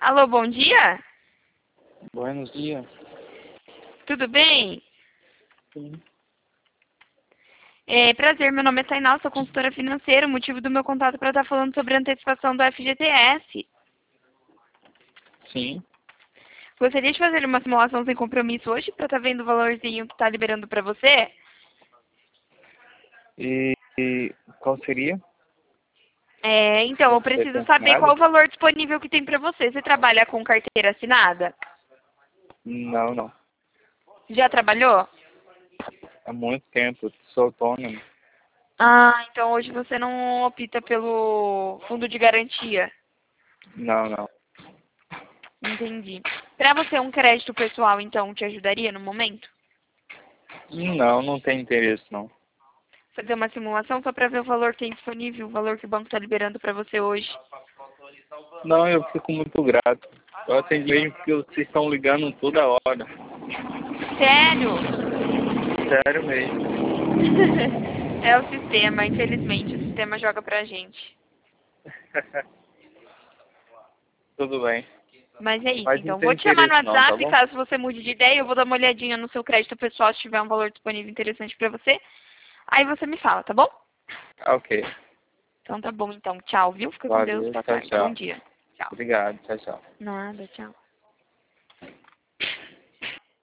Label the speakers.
Speaker 1: Alô, bom dia?
Speaker 2: Buenos dias.
Speaker 1: Tudo bem?
Speaker 2: Sim.
Speaker 1: Prazer, meu nome é Tainá, sou consultora financeira. O motivo do meu contato é para estar falando sobre a antecipação do FGTS.
Speaker 2: Sim.
Speaker 1: Gostaria de fazer uma simulação sem compromisso hoje para estar vendo o valorzinho que está liberando para você?
Speaker 2: E qual seria?
Speaker 1: Então, eu
Speaker 2: Você
Speaker 1: preciso
Speaker 2: tem
Speaker 1: saber qual
Speaker 2: nada?
Speaker 1: o valor disponível que tem para você. Você trabalha com carteira assinada?
Speaker 2: Não, não.
Speaker 1: Já trabalhou?
Speaker 2: Há muito tempo. Sou autônomo.
Speaker 1: Ah, então hoje você não opta pelo fundo de garantia.
Speaker 2: Não, não.
Speaker 1: Entendi. Para você, um crédito pessoal, então, te ajudaria no momento?
Speaker 2: Não, não tem interesse, não.
Speaker 1: Fazer uma simulação só para ver o valor que tem disponível, o valor que o banco está liberando para você hoje.
Speaker 2: Não, eu fico muito grato. Eu atendi mesmo porque vocês estão ligando toda hora.
Speaker 1: Sério?
Speaker 2: Sério mesmo.
Speaker 1: É o sistema, infelizmente, o sistema joga pra gente.
Speaker 2: Tudo bem.
Speaker 1: Mas é isso,
Speaker 2: Mas não
Speaker 1: então.
Speaker 2: tem
Speaker 1: Vou te chamar no
Speaker 2: interesse não, tá
Speaker 1: WhatsApp,
Speaker 2: bom?
Speaker 1: caso você mude de ideia, eu vou dar uma olhadinha no seu crédito pessoal, se tiver um valor disponível interessante pra você. Aí você me fala, tá bom?
Speaker 2: Ok.
Speaker 1: Então tá bom, então. Tchau, viu? Fica com Deus,
Speaker 2: Valeu.
Speaker 1: boa
Speaker 2: Tchau,
Speaker 1: tarde. Bom
Speaker 2: tchau.
Speaker 1: dia. Tchau.
Speaker 2: Obrigado. Tchau, tchau.
Speaker 1: Nada, tchau.